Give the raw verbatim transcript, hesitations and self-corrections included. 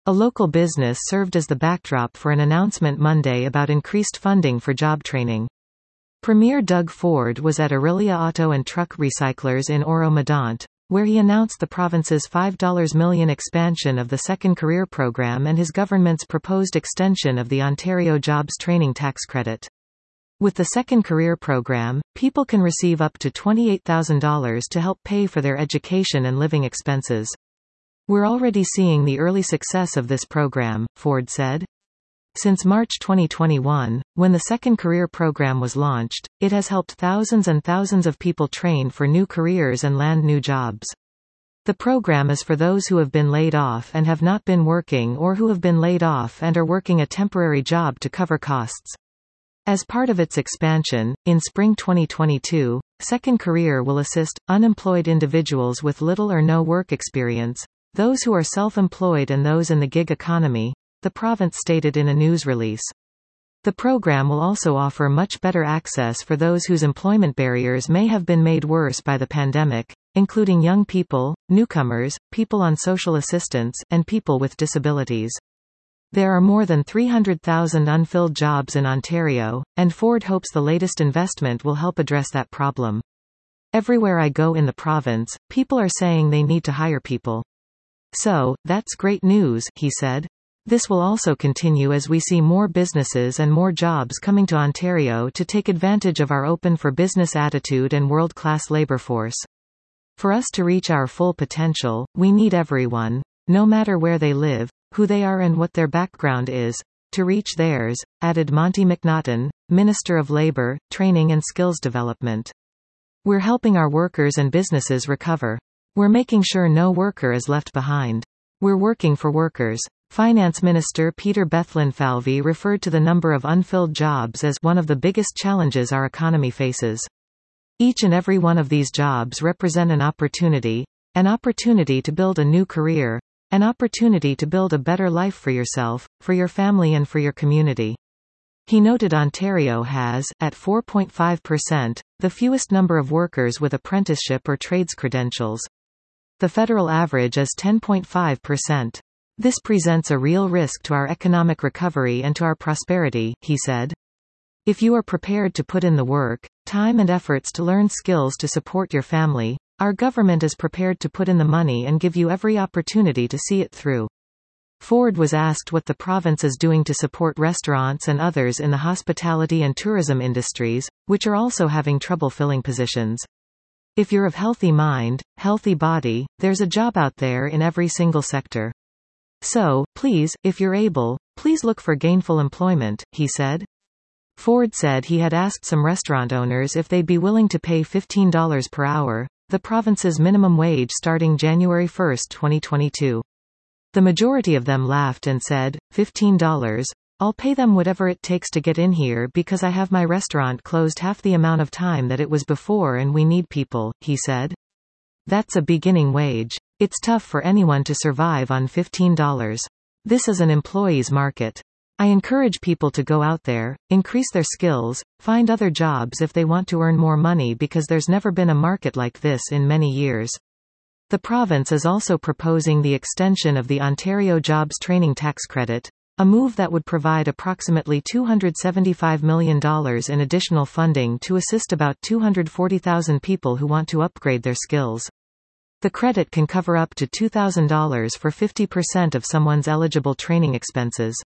A local business served as the backdrop for an announcement Monday about increased funding for job training. Premier Doug Ford was at Aurelia Auto and Truck Recyclers in Oro-Medonte, where he announced the province's five million dollars expansion of the Second Career Program and his government's proposed extension of the Ontario Jobs Training Tax Credit. With the Second Career Program, people can receive up to twenty-eight thousand dollars to help pay for their education and living expenses. We're already seeing the early success of this program, Ford said. Since March twenty twenty-one, when the Second Career Program was launched, it has helped thousands and thousands of people train for new careers and land new jobs. The program is for those who have been laid off and have not been working, or who have been laid off and are working a temporary job to cover costs. As part of its expansion, in spring twenty twenty-two, Second Career will assist unemployed individuals with little or no work experience, those who are self-employed and those in the gig economy, the province stated in a news release. The program will also offer much better access for those whose employment barriers may have been made worse by the pandemic, including young people, newcomers, people on social assistance, and people with disabilities. There are more than three hundred thousand unfilled jobs in Ontario, and Ford hopes the latest investment will help address that problem. Everywhere I go in the province, people are saying they need to hire people. So, that's great news, he said. This will also continue as we see more businesses and more jobs coming to Ontario to take advantage of our open for business attitude and world-class labor force. For us to reach our full potential, we need everyone, no matter where they live, who they are and what their background is, to reach theirs, added Monty McNaughton, Minister of Labour, Training and Skills Development. We're helping our workers and businesses recover. We're making sure no worker is left behind. We're working for workers. Finance Minister Peter Bethlenfalvy referred to the number of unfilled jobs as one of the biggest challenges our economy faces. Each and every one of these jobs represent an opportunity, an opportunity to build a new career, an opportunity to build a better life for yourself, for your family and for your community. He noted Ontario has, at four point five percent, the fewest number of workers with apprenticeship or trades credentials. The federal average is ten point five percent. This presents a real risk to our economic recovery and to our prosperity, he said. If you are prepared to put in the work, time and efforts to learn skills to support your family, our government is prepared to put in the money and give you every opportunity to see it through. Ford was asked what the province is doing to support restaurants and others in the hospitality and tourism industries, which are also having trouble filling positions. If you're of healthy mind, healthy body, there's a job out there in every single sector. So, please, if you're able, please look for gainful employment, he said. Ford said he had asked some restaurant owners if they'd be willing to pay fifteen dollars per hour, the province's minimum wage starting January first, twenty twenty-two. The majority of them laughed and said, fifteen dollars? I'll pay them whatever it takes to get in here because I have my restaurant closed half the amount of time that it was before and we need people, he said. That's a beginning wage. It's tough for anyone to survive on fifteen dollars. This is an employee's market. I encourage people to go out there, increase their skills, find other jobs if they want to earn more money because there's never been a market like this in many years. The province is also proposing the extension of the Ontario Jobs Training Tax Credit, a move that would provide approximately two hundred seventy-five million dollars in additional funding to assist about two hundred forty thousand people who want to upgrade their skills. The credit can cover up to two thousand dollars for fifty percent of someone's eligible training expenses.